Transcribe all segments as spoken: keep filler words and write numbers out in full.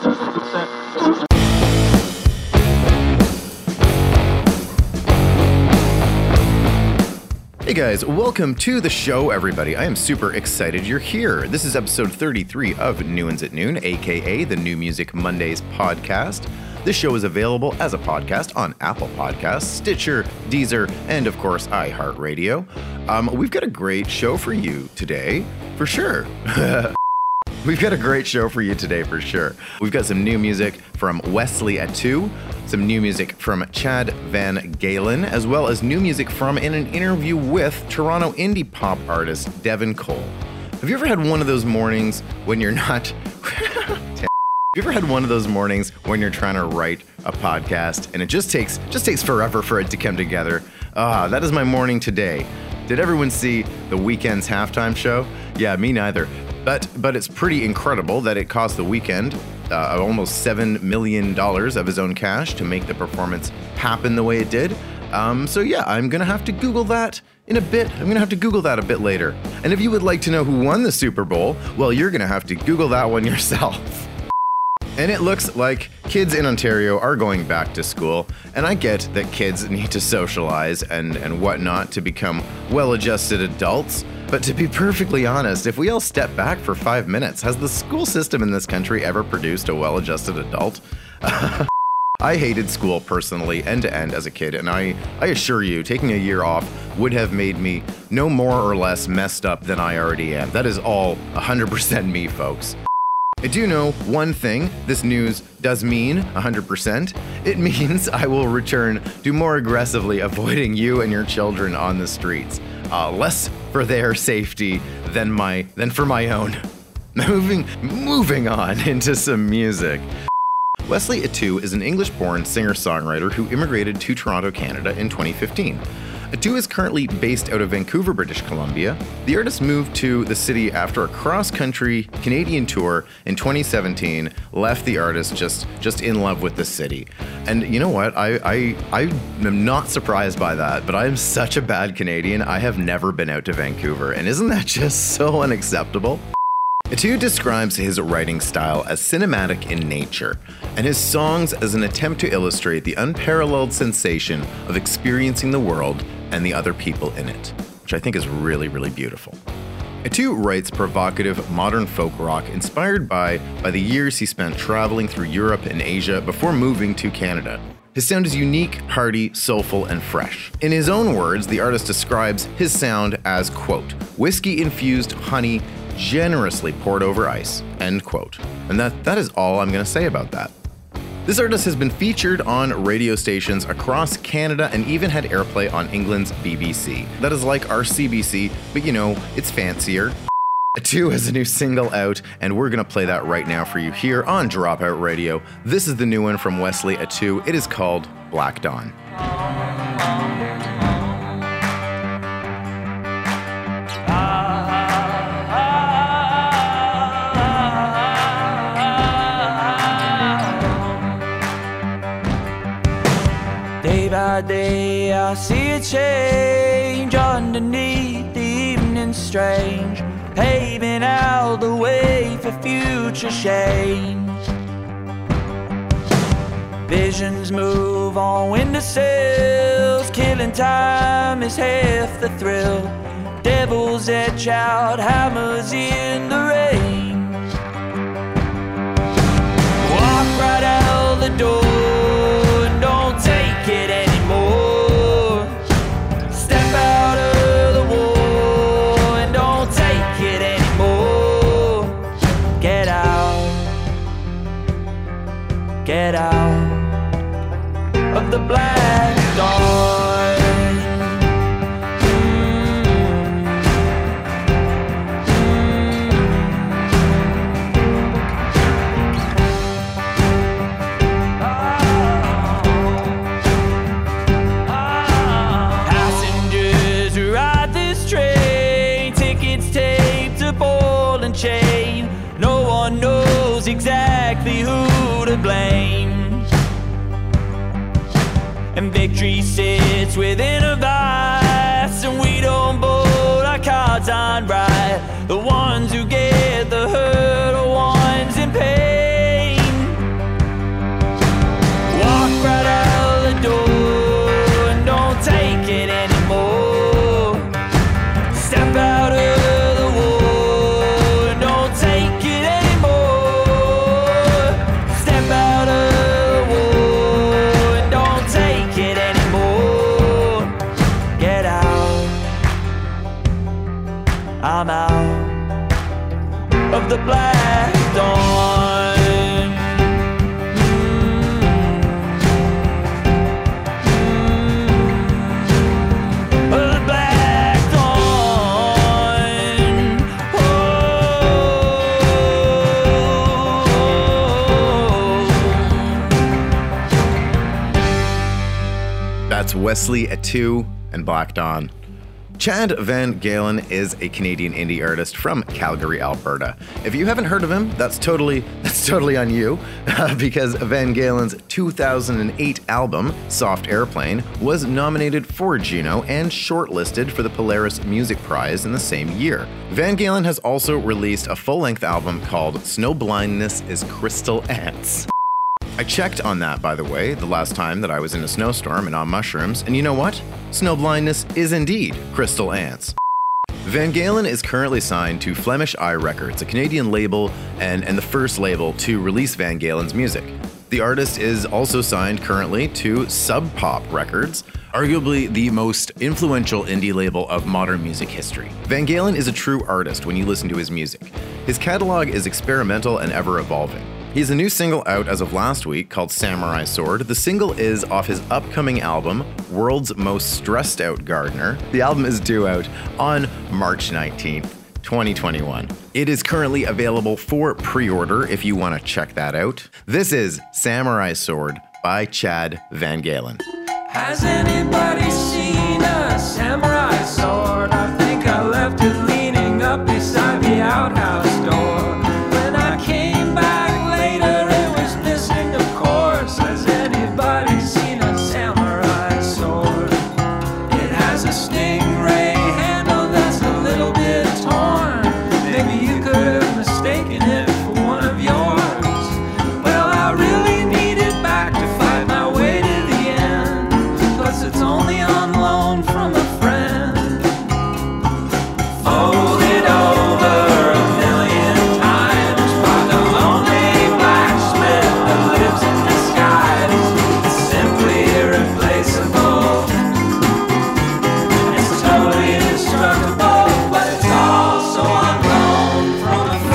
Hey guys, welcome to the show, everybody. I am super excited you're here. This is episode thirty-three of New Ones at Noon, aka the New Music Mondays podcast. This show is available as a podcast on Apple Podcasts, Stitcher, Deezer, and of course, iHeartRadio. Um, we've got a great show for you today, for sure. We've got a great show for you today, for sure. We've got some new music from Wesley Attu, some new music from Chad Van Galen, as well as new music from and an interview with Toronto indie pop artist Devin Cole. Have you ever had one of those mornings when you're not... Have you ever had one of those mornings when you're trying to write a podcast and it just takes just takes forever for it to come together? Ah, that is my morning today. Did everyone see The Weeknd's halftime show? Yeah, me neither. But but it's pretty incredible that it cost The Weeknd uh, almost seven million dollars of his own cash to make the performance happen the way it did. Um, so yeah, I'm going to have to Google that in a bit. I'm going to have to Google that a bit later. And if you would like to know who won the Super Bowl, well, you're going to have to Google that one yourself. And it looks like kids in Ontario are going back to school, and I get that kids need to socialize and, and whatnot to become well-adjusted adults, but to be perfectly honest, if we all step back for five minutes, has the school system in this country ever produced a well-adjusted adult? I hated school personally, end-to-end as a kid, and I, I assure you, taking a year off would have made me no more or less messed up than I already am. That is all one hundred percent me, folks. I do know one thing this news does mean, one hundred percent. It means I will return to more aggressively avoiding you and your children on the streets. Uh, less for their safety than my than for my own. Moving, moving on into some music. Wesley Attu is an English-born singer-songwriter who immigrated to Toronto, Canada in twenty fifteen. Attu is currently based out of Vancouver, British Columbia. The artist moved to the city after a cross-country Canadian tour in twenty seventeen, left the artist just, just in love with the city. And you know what? I, I, I am not surprised by that, but I am such a bad Canadian. I have never been out to Vancouver, and isn't that just so unacceptable? Attu describes his writing style as cinematic in nature, and his songs as an attempt to illustrate the unparalleled sensation of experiencing the world and the other people in it, which I think is really, really beautiful. Attu writes provocative modern folk rock inspired by, by the years he spent traveling through Europe and Asia before moving to Canada. His sound is unique, hearty, soulful, and fresh. In his own words, the artist describes his sound as, quote, whiskey-infused honey generously poured over ice, end quote. And that, that is all I'm going to say about that. This artist has been featured on radio stations across Canada and even had airplay on England's B B C. That is like our C B C, but you know, it's fancier. Attu has a new single out, and we're going to play that right now for you here on Dropout Radio. This is the new one from Wesley Attu. It is called Black Dawn. Day by day I see a change underneath the evening strange, paving out the way for future change. Visions move on windowsills, killing time is half the thrill. Devils etch out hammers in the rain. Walk right out the door, don't take it anymore. Step out of the war and don't take it anymore. Get out, get out of the black dawn. Chain. No one knows exactly who to blame, and victory sits within a vice, and we don't bolt our cards on right. The ones who get the hurt are ones in pain. black dawn. Mm-hmm. The black dawn. Oh. That's Wesley Attu and Black Dawn. Chad Van Galen is a Canadian indie artist from Calgary, Alberta. If you haven't heard of him, that's totally that's totally on you, uh, because Van Galen's two thousand eight album, Soft Airplane, was nominated for a Juno and shortlisted for the Polaris Music Prize in the same year. Van Galen has also released a full-length album called Snow Blindness is Crystal Ants. I checked on that, by the way, the last time that I was in a snowstorm and on mushrooms, and you know what? Snow blindness is indeed crystal ants. Van Galen is currently signed to Flemish Eye Records, a Canadian label and, and the first label to release Van Galen's music. The artist is also signed currently to Sub Pop Records, arguably the most influential indie label of modern music history. Van Galen is a true artist when you listen to his music. His catalog is experimental and ever-evolving. He has a new single out as of last week called Samurai Sword. The single is off his upcoming album, World's Most Stressed Out Gardener. The album is due out on March nineteenth, twenty twenty-one. It is currently available for pre-order if you want to check that out. This is Samurai Sword by Chad Van Galen. Has anybody seen a samurai sword? I think I left it leaning up beside the outhouse door. When I came back later, it was missing, of course. Has anybody seen a samurai sword? It has a stingray handle that's a little bit torn. Maybe you could have mistaken it for one of yours. Well, I really need it back to fight my way to the end. Plus, it's only on loan from a friend. Fold it over a million times by the lonely blacksmith that lives in disguise. It's simply irreplaceable. It's totally indestructible, but it's also on loan from a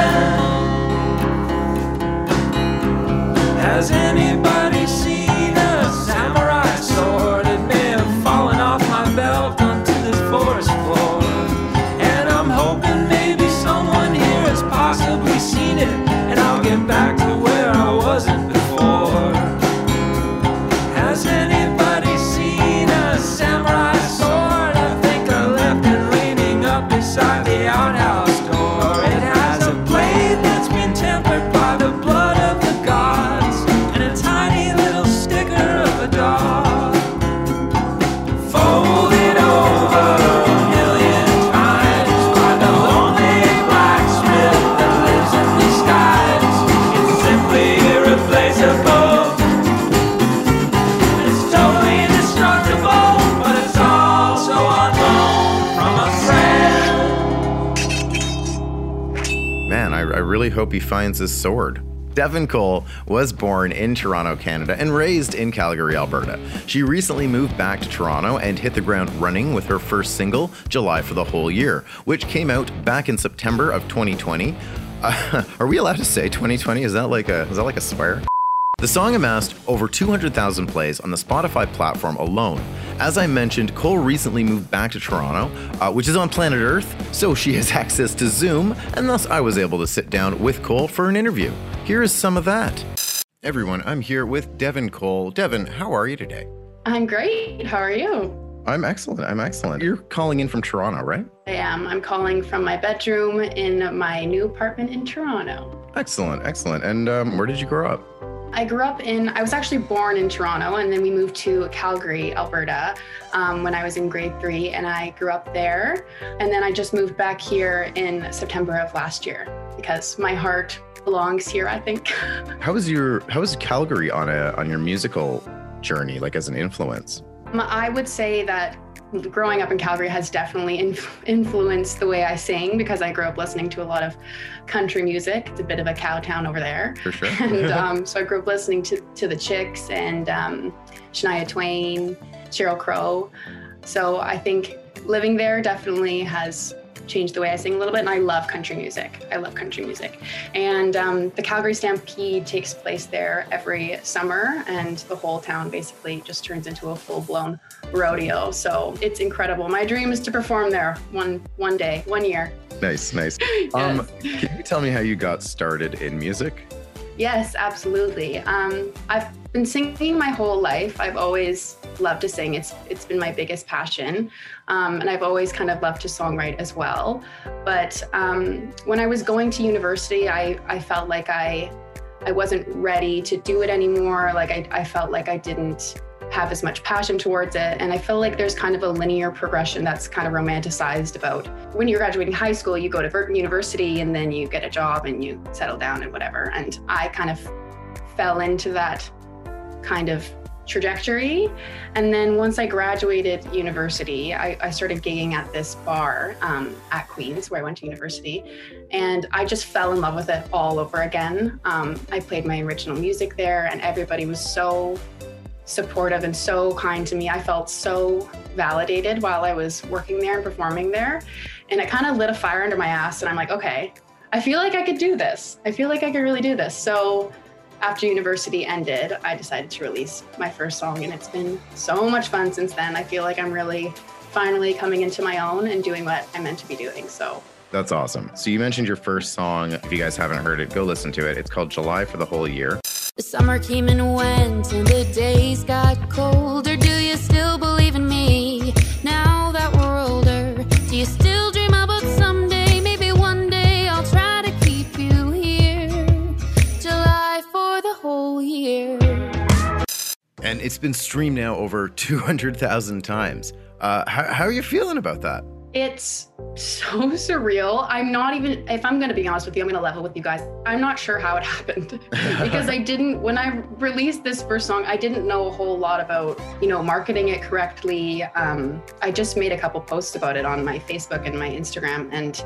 friend. Has anybody seen a samurai sword? It may have fallen off my belt onto this forest floor. And I'm hoping maybe someone here has possibly seen it, and I'll get back to where I wasn't before. Has anybody seen a samurai sword? I think I left it leaning up beside the outhouse door. It has a blade that's been tempered by the blood of the gods, and a tiny little sticker of a dog. Fold it over a million times by the lonely blacksmith that lives in disguise. It's simply irreplaceable. It's totally indestructible, but it's also on loan from a friend. Man, I, I really hope he finds his sword. Devin Cole was born in Toronto, Canada, and raised in Calgary, Alberta. She recently moved back to Toronto and hit the ground running with her first single, July for the Whole Year, which came out back in September of twenty twenty. Uh, are we allowed to say twenty twenty? Is that like a is that like a swear? The song amassed over two hundred thousand plays on the Spotify platform alone. As I mentioned, Cole recently moved back to Toronto, uh, which is on planet Earth, so she has access to Zoom, and thus I was able to sit down with Cole for an interview. Here is some of that. Everyone, I'm here with Devin Cole. Devin, how are you today? I'm great. How are you? I'm excellent. I'm excellent. You're calling in from Toronto, right? I am. I'm calling from my bedroom in my new apartment in Toronto. Excellent. Excellent. And um, where did you grow up? I grew up in, I was actually born in Toronto, and then we moved to Calgary, Alberta, um, when I was in grade three, and I grew up there. And then I just moved back here in September of last year because my heart belongs here, I think. How was your, how was Calgary on a, on your musical journey, like as an influence? Um, I would say that growing up in Calgary has definitely inf- influenced the way I sing because I grew up listening to a lot of country music. It's a bit of a cow town over there. For sure. And um, so I grew up listening to, to the Chicks and um, Shania Twain, Sheryl Crow. So I think living there definitely has changed the way I sing a little bit. And I love country music. I love country music. And um, the Calgary Stampede takes place there every summer, and the whole town basically just turns into a full-blown rodeo. So it's incredible. My dream is to perform there one one day, one year. Nice, nice. Yes. Um, can you tell me how you got started in music? Yes, absolutely. Um, I've been singing my whole life. I've always loved to sing. It's it's been my biggest passion. Um, and I've always kind of loved to songwrite as well. But um, when I was going to university, I, I felt like I I wasn't ready to do it anymore. Like I, I felt like I didn't have as much passion towards it. And I feel like there's kind of a linear progression that's kind of romanticized about when you're graduating high school, you go to university and then you get a job and you settle down and whatever. And I kind of fell into that kind of trajectory. And then once I graduated university, I, I started gigging at this bar um, at Queen's, where I went to university. And I just fell in love with it all over again. Um, I played my original music there, and everybody was so supportive and so kind to me. I felt so validated while I was working there and performing there. And it kind of lit a fire under my ass. And I'm like, okay, I feel like I could do this. I feel like I could really do this. So after university ended, I decided to release my first song, and it's been so much fun since then. I feel like I'm really finally coming into my own and doing what I'm meant to be doing. So that's awesome. So you mentioned your first song. If you guys haven't heard it, go listen to it. It's called July for the Whole Year. The summer came and went and the days got colder. Do you still believe in me now that we're older? Do you still dream about someday, maybe one day I'll try to keep you here? July for the whole year. And it's been streamed now over two hundred thousand times. Uh, how, how are you feeling about that? It's so surreal. I'm not even, if I'm going to be honest with you, I'm going to level with you guys. I'm not sure how it happened because I didn't, when I released this first song, I didn't know a whole lot about, you know, marketing it correctly. Um, I just made a couple posts about it on my Facebook and my Instagram, and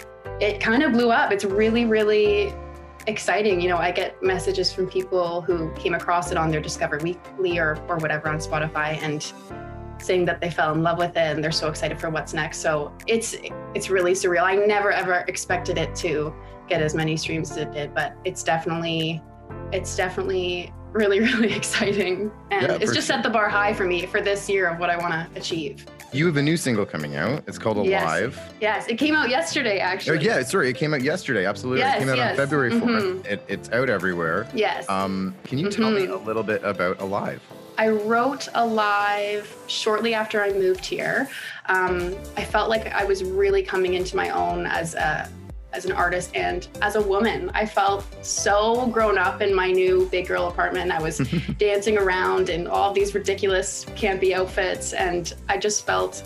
it kind of blew up. It's really, really exciting. You know, I get messages from people who came across it on their Discover Weekly or, or whatever on Spotify, and saying that they fell in love with it and they're so excited for what's next. So it's it's really surreal. I never ever expected it to get as many streams as it did, but it's definitely it's definitely really, really exciting. And Yeah, it's for just sure. set the bar high for me for this year of what I want to achieve. You have a new single coming out. It's called Yes. Alive. Yes, it came out yesterday Oh, actually. yeah, sorry, it came out yesterday. Absolutely. Yes, it came out yes. on February fourth. Mhm. It, it's out everywhere. Yes. Um, can you tell me Mhm. a little bit about Alive? I wrote Alive shortly after I moved here. Um, I felt like I was really coming into my own as a as an artist and as a woman. I felt so grown up in my new big girl apartment. I was dancing around in all these ridiculous campy outfits, and I just felt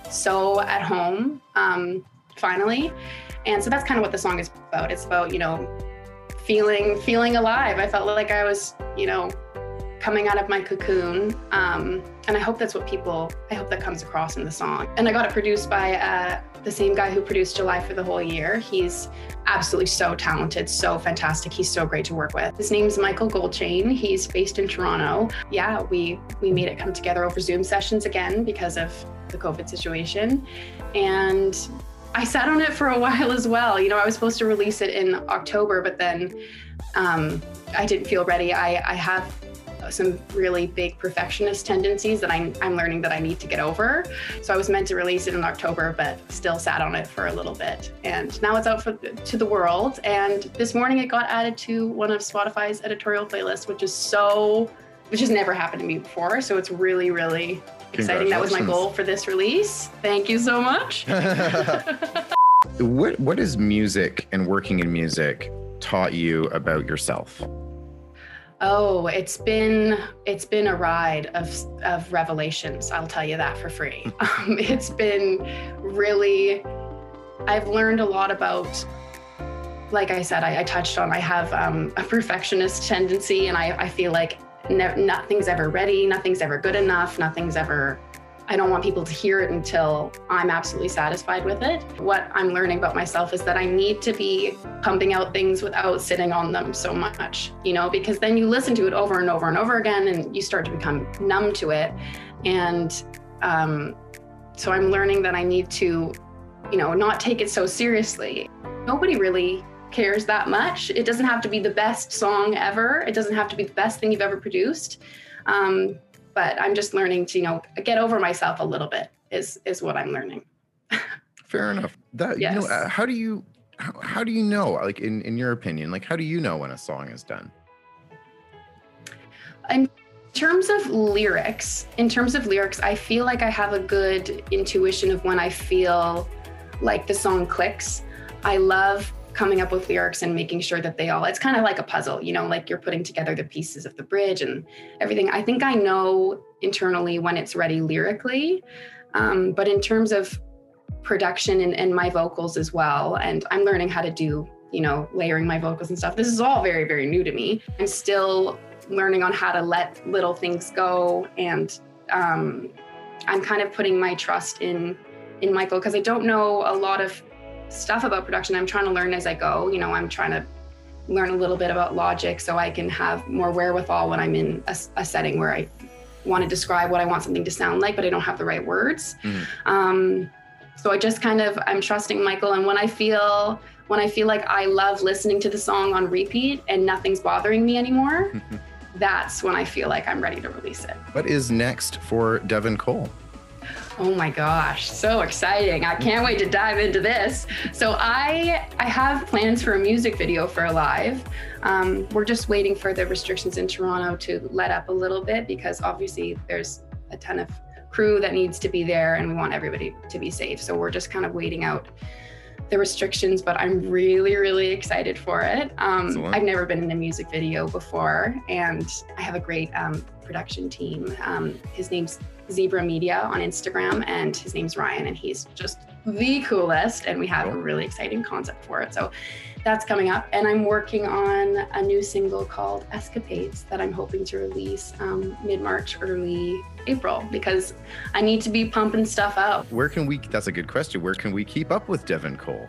so at home, um, finally. And so that's kind of what the song is about. It's about, you know, feeling feeling alive. I felt like I was, you know, coming out of my cocoon. Um, and I hope that's what people, I hope that comes across in the song. And I got it produced by uh, the same guy who produced July for the Whole Year. He's absolutely so talented, so fantastic. He's so great to work with. His name's Michael Goldchain. He's based in Toronto. Yeah, we, we made it come together over Zoom sessions again because of the COVID situation. And I sat on it for a while as well. You know, I was supposed to release it in October, but then um, I didn't feel ready. I, I have some really big perfectionist tendencies that I'm, I'm learning that I need to get over. So I was meant to release it in October, but still sat on it for a little bit. And now it's out for, to the world. And this morning it got added to one of Spotify's editorial playlists, which is so, which has never happened to me before. So it's really, really exciting. That was my Congratulations. goal for this release. Thank you so much. What what is music and working in music taught you about yourself? Oh, it's been it's been a ride of of revelations. I'll tell you that for free. Um, it's been really. I've learned a lot about. Like I said, I, I touched on. I have um, a perfectionist tendency, and I, I feel like no, nothing's ever ready. Nothing's ever good enough. Nothing's ever. I don't want people to hear it until I'm absolutely satisfied with it. What I'm learning about myself is that I need to be pumping out things without sitting on them so much, you know, because then you listen to it over and over and over again and you start to become numb to it. And um, so I'm learning that I need to you know, not take it so seriously. Nobody really cares that much. It doesn't have to be the best song ever. It doesn't have to be the best thing you've ever produced. Um, but I'm just learning to, you know, get over myself a little bit is is what I'm learning. Fair enough. That, yes. you know, uh, how do you, how, how do you know, like in, in your opinion, like how do you know when a song is done? In terms of lyrics, in terms of lyrics, I feel like I have a good intuition of when I feel like the song clicks. I love coming up with lyrics and making sure that they all, it's kind of like a puzzle, you know, like you're putting together the pieces of the bridge and everything. I think I know internally when it's ready lyrically, um, but in terms of production and, and my vocals as well, and I'm learning how to do, you know, layering my vocals and stuff. This is all very, very new to me. I'm still learning on how to let little things go. And um, I'm kind of putting my trust in, in Michael, because I don't know a lot of stuff about production. I'm trying to learn as I go. You know, I'm trying to learn a little bit about Logic so I can have more wherewithal when I'm in a, a setting where I want to describe what I want something to sound like, but I don't have the right words. Mm. Um, so I just kind of, I'm trusting Michael. And when I feel, when I feel like I love listening to the song on repeat and nothing's bothering me anymore, that's when I feel like I'm ready to release it. What is next for Devin Cole? Oh my gosh, so exciting. I can't wait to dive into this. So I I have plans for a music video for Alive. Um, we're just waiting for the restrictions in Toronto to let up a little bit, because obviously there's a ton of crew that needs to be there and we want everybody to be safe. So we're just kind of waiting out the restrictions, but I'm really, really excited for it. Um, I've never been in a music video before, and I have a great um, production team. Um, his name's Zebra Media on Instagram, and his name's Ryan, and he's just the coolest, and we have a really exciting concept for it. So that's coming up, and I'm working on a new single called Escapades that I'm hoping to release um, mid-March, early April, because I need to be pumping stuff out. Where can we, that's a good question, where can we keep up with Devin Cole?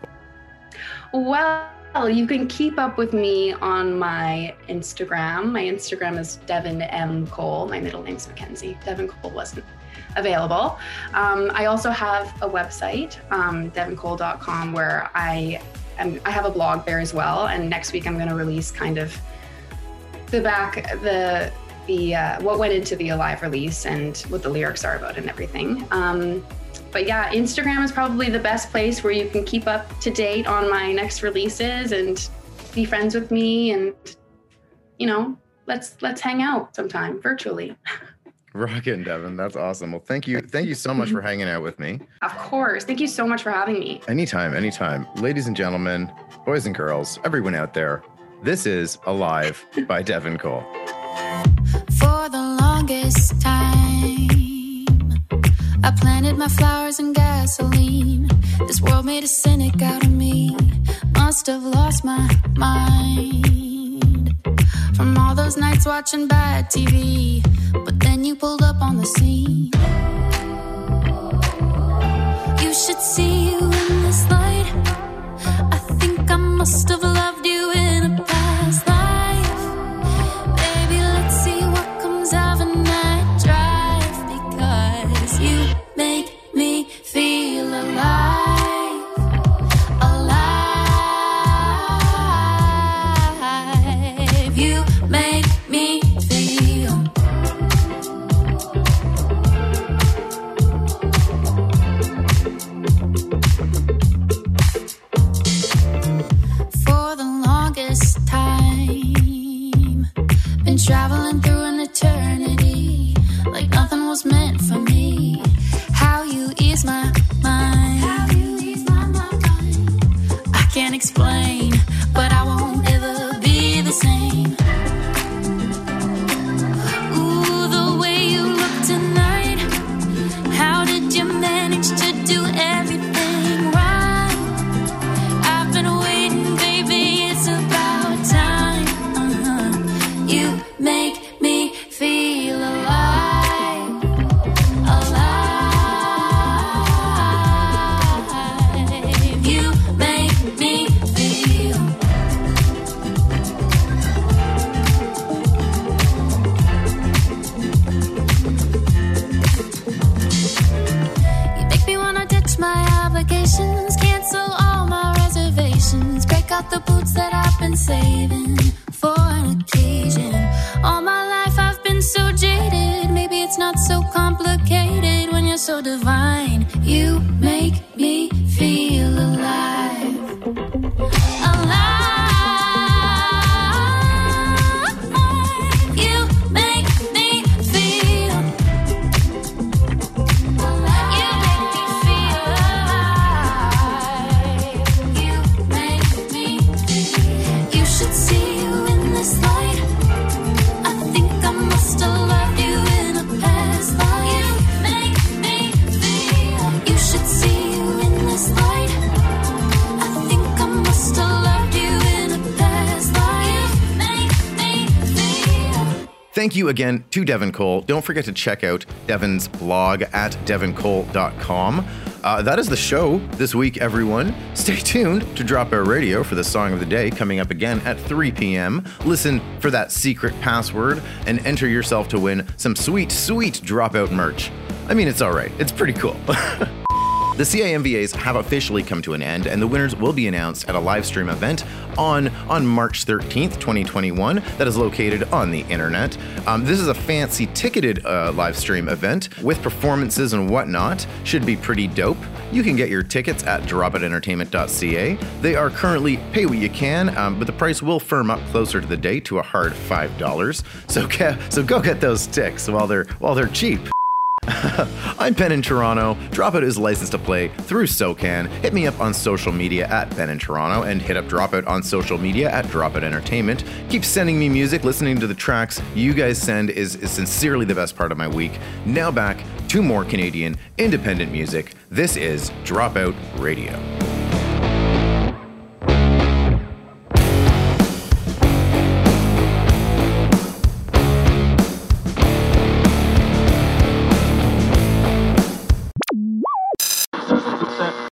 Well, you can keep up with me on my Instagram. My Instagram is Devin M. Cole. My middle name's Mackenzie. Devin Cole wasn't available. Um, I also have a website, um, devin cole dot com, where I am, I have a blog there as well. And next week I'm going to release kind of the back, the the uh, what went into the Alive release and what the lyrics are about and everything. Um, But yeah, Instagram is probably the best place where you can keep up to date on my next releases and be friends with me, and, you know, let's let's hang out sometime virtually. Rockin', Devin. That's awesome. Well, thank you. Thank you so much for hanging out with me. Of course. Thank you so much for having me. Anytime, anytime. Ladies and gentlemen, boys and girls, everyone out there, this is Alive by Devin Cole. For the longest time, I planted my flowers in gasoline. This world made a cynic out of me. Must have lost my mind from all those nights watching bad T V. But then you pulled up on the scene. You should see you in this light. I think I must have loved you in a past life. Baby, let's see what comes of a night drive, because you make me feel alive, alive. You make me feel. For the longest time, been traveling through an eternity, like nothing was meant for me. How you ease my mind. How you ease my mind. I can't explain, but I won't ever be the same. Ooh, the way you look tonight. How did you manage to do everything right? I've been waiting, baby, it's about time. Uh-huh. You make me saving for an occasion. All my life I've been so jaded. Maybe it's not so complicated when you're so divine. You make me feel alive. Alive. You make me feel. You make me feel alive. You make me feel. You should see you in this light. I think I must have loved you in a past life. You make me feel. You should see you in this light. I think I must have loved you in a past life. You make me feel. Thank you again to Devin Cole. Don't forget to check out Devin's blog at devin cole dot com. Uh, that is the show this week, everyone. Stay tuned to Dropout Radio for the song of the day coming up again at three p.m. Listen for that secret password and enter yourself to win some sweet, sweet Dropout merch. I mean, it's all right. It's pretty cool. The C I M V As have officially come to an end, and the winners will be announced at a live stream event on, on March thirteenth, twenty twenty-one, that is located on the internet. Um, this is a fancy ticketed uh, live stream event with performances and whatnot. Should be pretty dope. You can get your tickets at drop it entertainment dot c a. They are currently pay what you can, um, but the price will firm up closer to the date to a hard five dollars. So, ca- so go get those ticks while they're while they're cheap. I'm Ben in Toronto. Dropout is licensed to play through SoCan. Hit me up on social media at Ben in Toronto and hit up Dropout on social media at Dropout Entertainment. Keep sending me music. Listening to the tracks you guys send is, is sincerely the best part of my week. Now back to more Canadian independent music. This is Dropout Radio.